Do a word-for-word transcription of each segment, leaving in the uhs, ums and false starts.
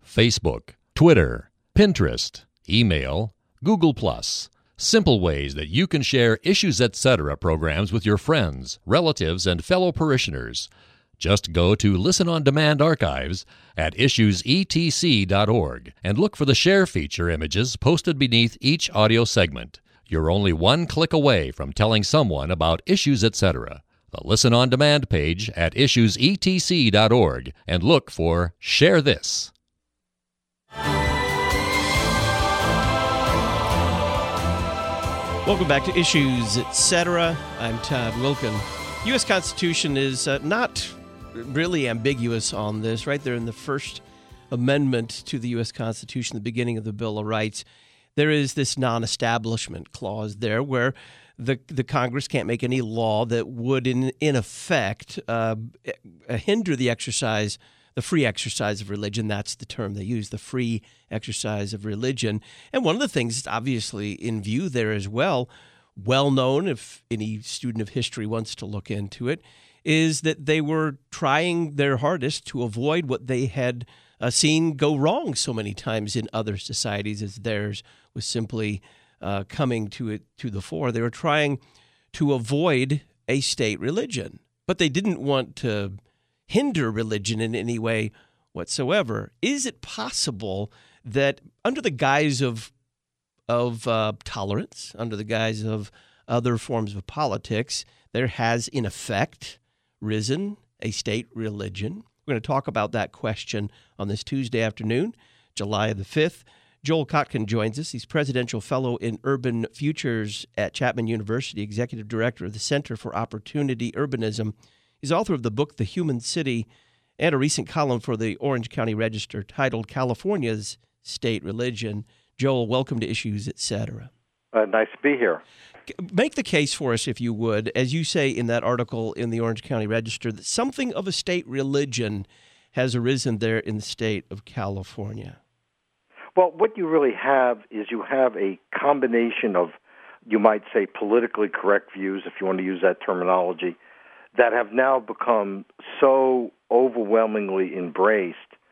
Facebook, Twitter, Pinterest, email, Google Plus. Simple ways that you can share Issues Etc. programs with your friends, relatives, and fellow parishioners. Just go to Listen on Demand archives at issues e t c dot org and look for the share feature images posted beneath each audio segment. You're only one click away from telling someone about Issues Etc. The Listen on Demand page at issues e t c dot org and look for Share This. Welcome back to Issues Etc. I'm Todd Wilkin. U S Constitution is uh, not really ambiguous on this. Right there in the First Amendment to the U S Constitution, the beginning of the Bill of Rights, there is this non-establishment clause there where the the Congress can't make any law that would, in in effect, uh, hinder the exercise, the free exercise of religion. That's the term they use, the free exercise of religion. And one of the things that's obviously in view there as well, well known if any student of history wants to look into it, is that they were trying their hardest to avoid what they had uh, seen go wrong so many times in other societies, as theirs was simply uh, coming to it to the fore. They were trying to avoid a state religion, but they didn't want to hinder religion in any way whatsoever. Is it possible that under the guise of of uh, tolerance, under the guise of other forms of politics, there has in effect risen a state religion? We're going to talk about that question on this Tuesday afternoon, July the fifth. Joel Kotkin joins us. He's Presidential Fellow in Urban Futures at Chapman University, Executive Director of the Center for Opportunity Urbanism. He's author of the book, The Human City, and a recent column for the Orange County Register titled California's State Religion. Joel, welcome to Issues Etc. Uh, nice to be here. Make the case for us, if you would, as you say in that article in the Orange County Register, that something of a state religion has arisen there in the state of California. Well, what you really have is you have a combination of, you might say, politically correct views, if you want to use that terminology, that have now become so overwhelmingly embraced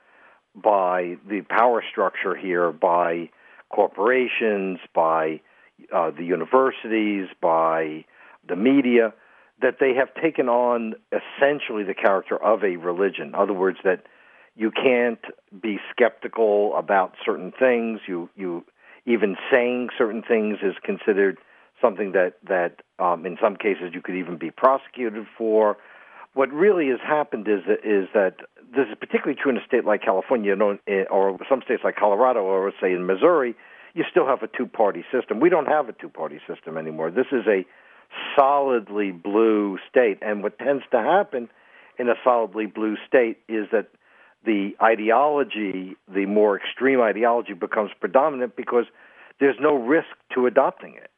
by the power structure here, by corporations, by uh, the universities, by the media, that they have taken on essentially the character of a religion. In other words, that you can't be skeptical about certain things. You, you even saying certain things is considered something that, that um, in some cases you could even be prosecuted for. What really has happened is that, is that this is particularly true in a state like California, you know, or some states like Colorado, or say in Missouri, you still have a two-party system. We don't have a two-party system anymore. This is a solidly blue state, and what tends to happen in a solidly blue state is that the ideology, the more extreme ideology, becomes predominant because there's no risk to adopting it.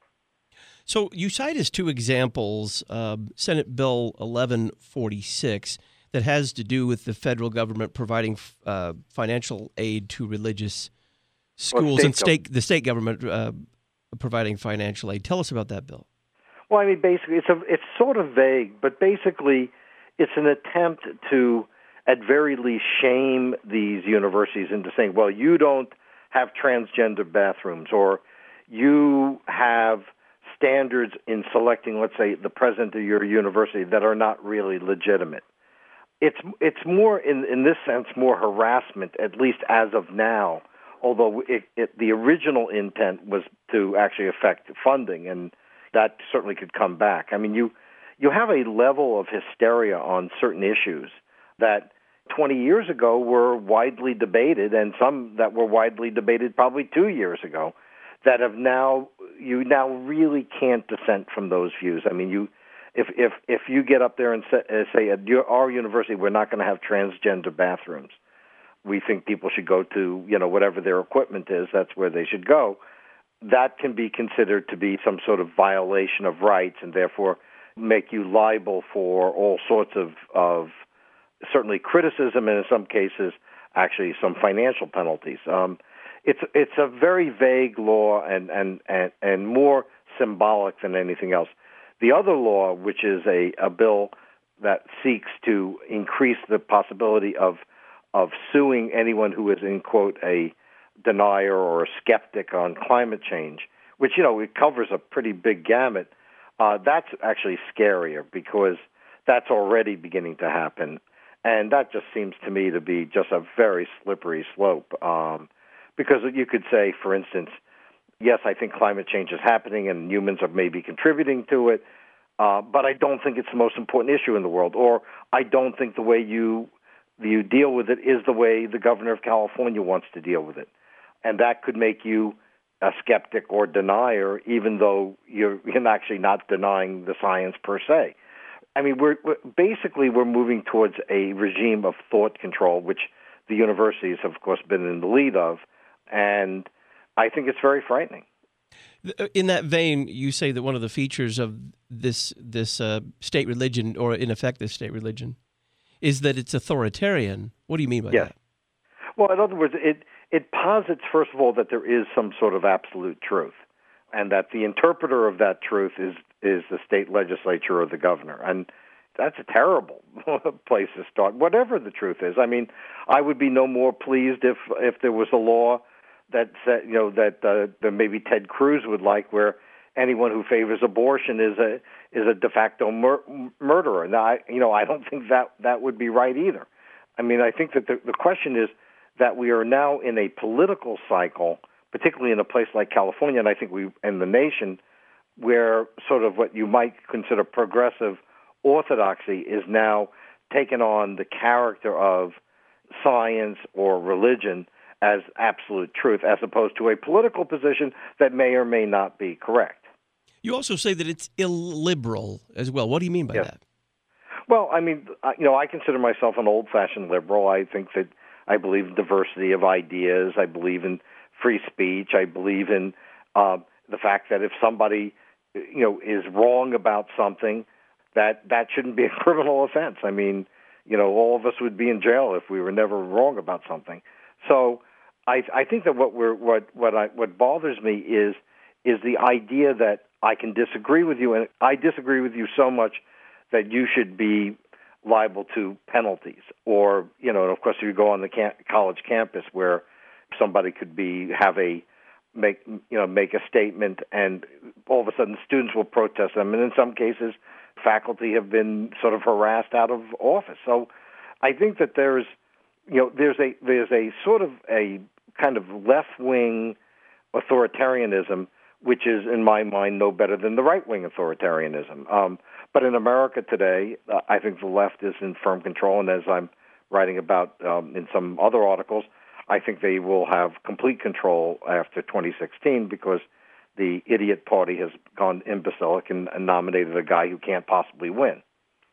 So you cite as two examples uh, Senate Bill eleven forty-six that has to do with the federal government providing uh, financial aid to religious schools well, and state the state government uh, providing financial aid. Tell us about that bill. Well, I mean, basically, it's a, it's sort of vague, but basically, it's an attempt to, at very least, shame these universities into saying, well, you don't have transgender bathrooms, or you have standards in selecting, let's say, the president of your university that are not really legitimate. It's it's more, in, in this sense, more harassment, at least as of now, although it, it, the original intent was to actually affect funding, and that certainly could come back. I mean, you you have a level of hysteria on certain issues that twenty years ago were widely debated, and some that were widely debated probably two years ago, that have now, you now really can't dissent from those views. I mean, you, if if if you get up there and say, uh, say at your, our university, we're not going to have transgender bathrooms. We think people should go to, you know, whatever their equipment is, that's where they should go. That can be considered to be some sort of violation of rights, and therefore make you liable for all sorts of, of certainly criticism, and in some cases, actually some financial penalties. Um, it's it's a very vague law and, and, and, and more symbolic than anything else. The other law, which is a, a bill that seeks to increase the possibility of of suing anyone who is, in quote, a denier or a skeptic on climate change, which, you know, it covers a pretty big gamut, uh, that's actually scarier because that's already beginning to happen. And that just seems to me to be just a very slippery slope. Um, because you could say, for instance, yes, I think climate change is happening and humans are maybe contributing to it, uh, but I don't think it's the most important issue in the world. Or I don't think the way you you deal with it is the way the governor of California wants to deal with it. And that could make you a skeptic or denier, even though you're, you're actually not denying the science per se. I mean, we're, we're basically we're moving towards a regime of thought control, which the universities have, of course, been in the lead of, and I think it's very frightening. In that vein, you say that one of the features of this this uh, state religion, or in effect this state religion, is that it's authoritarian. What do you mean by yes. that? Well, in other words, it it posits, first of all, that there is some sort of absolute truth, and that the interpreter of that truth is is the state legislature or the governor. And that's a terrible place to start, whatever the truth is. I mean, I would be no more pleased if if there was a law that said, you know, that uh, that maybe Ted Cruz would like, where anyone who favors abortion is a is a de facto mur- murderer. Now, I, you know, I don't think that that would be right either. I mean, I think that the, the question is that we are now in a political cycle, particularly in a place like California, and I think we in the nation, where sort of what you might consider progressive orthodoxy is now taken on the character of science or religion as absolute truth, as opposed to a political position that may or may not be correct. You also say that it's illiberal as well. What do you mean by yes. that? Well, I mean, you know, I consider myself an old-fashioned liberal. I think that I believe in diversity of ideas. I believe in free speech. I believe in uh, the fact that if somebody, you know, is wrong about something, that that shouldn't be a criminal offense. I mean, you know, all of us would be in jail if we were never wrong about something. So I, I think that what we're what what I what bothers me is is the idea that I can disagree with you, and I disagree with you so much that you should be liable to penalties. Or, you know, and of course, if you go on the camp, college campus where somebody could be have a make you know make a statement, and all of a sudden students will protest them, and in some cases, faculty have been sort of harassed out of office. So I think that there's you know there's a there's a sort of a kind of left-wing authoritarianism, which is, in my mind, no better than the right-wing authoritarianism. Um, but in America today, uh, I think the left is in firm control, and as I'm writing about um, in some other articles, I think they will have complete control after twenty sixteen because the idiot party has gone imbecilic and, and nominated a guy who can't possibly win.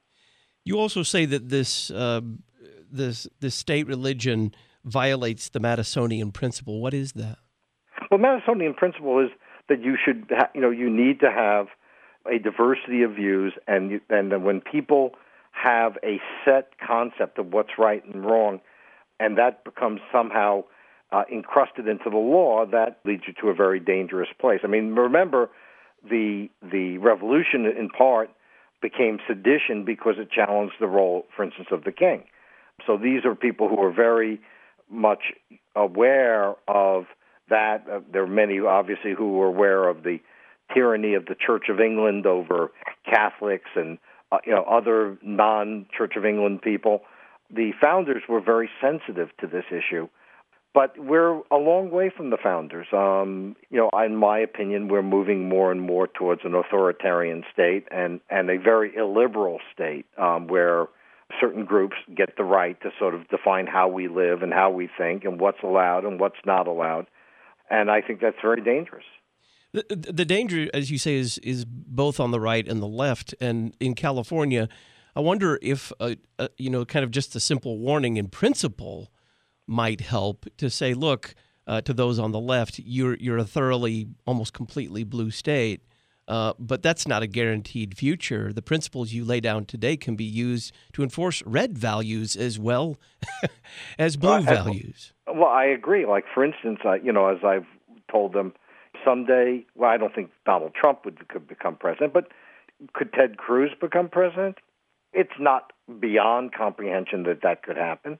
You also say that this uh, this this state religion violates the Madisonian principle. What is that? Well, Madisonian principle is that you should, ha- you know, you need to have a diversity of views, and you, and then when people have a set concept of what's right and wrong, and that becomes somehow uh, encrusted into the law, that leads you to a very dangerous place. I mean, remember, the the revolution in part became sedition because it challenged the role, for instance, of the king. So these are people who are very much aware of that. Uh, there are many, obviously, who were aware of the tyranny of the Church of England over Catholics and uh, you know other non-Church of England people. The founders were very sensitive to this issue, but we're a long way from the founders. Um, you know, in my opinion, we're moving more and more towards an authoritarian state and, and a very illiberal state um, where certain groups get the right to sort of define how we live and how we think and what's allowed and what's not allowed. And I think that's very dangerous. The, the danger, as you say, is is both on the right and the left. And in California, I wonder if, uh, uh, you know, kind of just a simple warning in principle might help to say, look, uh, to those on the left, you're you're a thoroughly, almost completely blue state, uh, but that's not a guaranteed future. The principles you lay down today can be used to enforce red values as well as blue well, values. Well, I agree. Like, for instance, I, you know, as I've told them, someday, well, I don't think Donald Trump would could become president, but could Ted Cruz become president? It's not beyond comprehension that that could happen.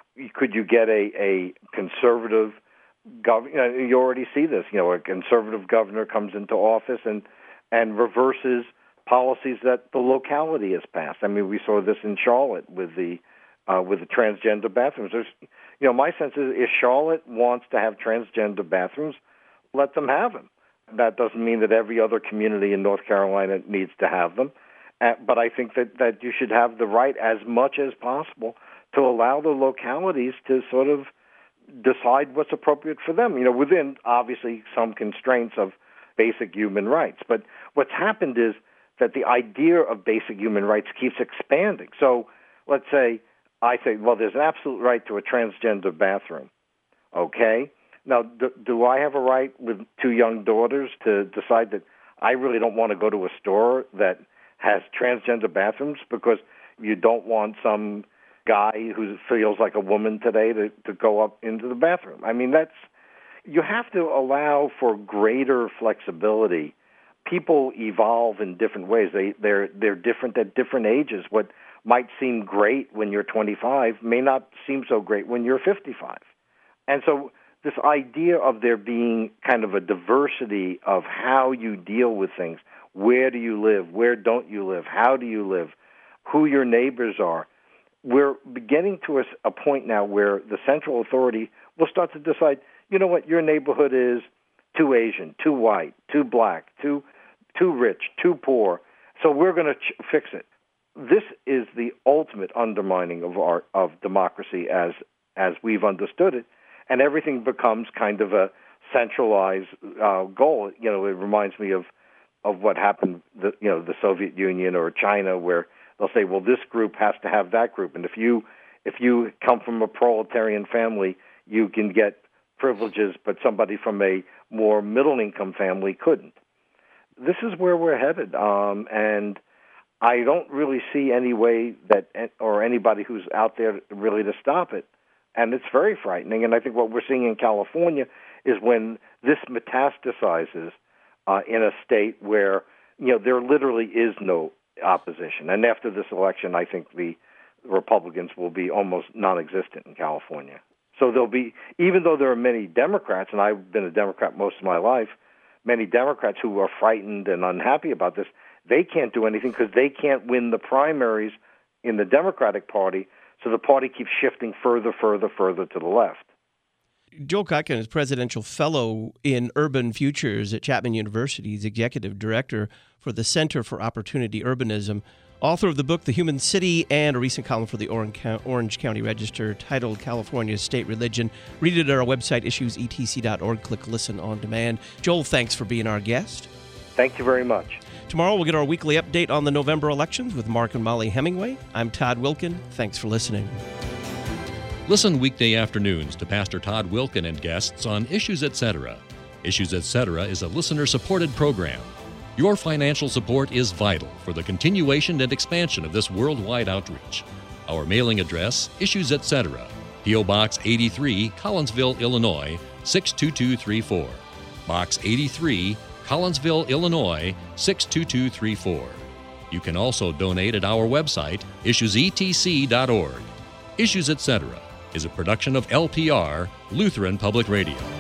could you get a, a conservative governor? You, know, you already see this. You know, a conservative governor comes into office and and reverses policies that the locality has passed. I mean, we saw this in Charlotte with the uh, with the transgender bathrooms. There's, you know, my sense is if Charlotte wants to have transgender bathrooms, let them have them. That doesn't mean that every other community in North Carolina needs to have them. Uh, but I think that, that you should have the right as much as possible to allow the localities to sort of decide what's appropriate for them, you know, within obviously some constraints of basic human rights. But what's happened is that the idea of basic human rights keeps expanding. So let's say I say, well, there's an absolute right to a transgender bathroom. Okay? Now, do, do I have a right with two young daughters to decide that I really don't want to go to a store that has transgender bathrooms because you don't want some guy who feels like a woman today to, to go up into the bathroom? I mean, that's, you have to allow for greater flexibility. People evolve in different ways. They, they're, they're different at different ages. What might seem great when you're twenty-five may not seem so great when you're fifty-five. And so this idea of there being kind of a diversity of how you deal with things, where do you live, where don't you live, how do you live, who your neighbors are, we're beginning to a, a point now where the central authority will start to decide, you know what, your neighborhood is too Asian, too white, too black, too too rich, too poor, so we're going to ch- fix it. This is the ultimate undermining of our of democracy as as we've understood it, and everything becomes kind of a centralized uh, goal. You know, it reminds me of of what happened, the, you know, the Soviet Union or China, where they'll say, well, this group has to have that group, and if you if you come from a proletarian family, you can get privileges, but somebody from a more middle-income family couldn't. This is where we're headed, um, and I don't really see any way that, or anybody who's out there really to stop it, and it's very frightening. And I think what we're seeing in California is when this metastasizes uh, in a state where, you know, there literally is no opposition. And after this election, I think the Republicans will be almost non-existent in California. So there'll be, even though there are many Democrats, and I've been a Democrat most of my life, many Democrats who are frightened and unhappy about this, they can't do anything because they can't win the primaries in the Democratic Party, so the party keeps shifting further, further, further to the left. Joel Kotkin is presidential fellow in urban futures at Chapman University. He's executive director for the Center for Opportunity Urbanism, author of the book The Human City, and a recent column for the Orange County Register titled California's State Religion. Read it at our website, issues e t c dot org. Click Listen on Demand. Joel, thanks for being our guest. Thank you very much. Tomorrow we'll get our weekly update on the November elections with Mark and Molly Hemingway. I'm Todd Wilkin. Thanks for listening. Listen weekday afternoons to Pastor Todd Wilkin and guests on Issues Etc. Issues Etc. is a listener-supported program. Your financial support is vital for the continuation and expansion of this worldwide outreach. Our mailing address, Issues Etc., P O. Box eighty-three, Collinsville, Illinois, six two two three four. Box eighty-three, Collinsville, Illinois, six two two three four. You can also donate at our website, issues e t c dot org. Issues Etc. is a production of L P R, Lutheran Public Radio.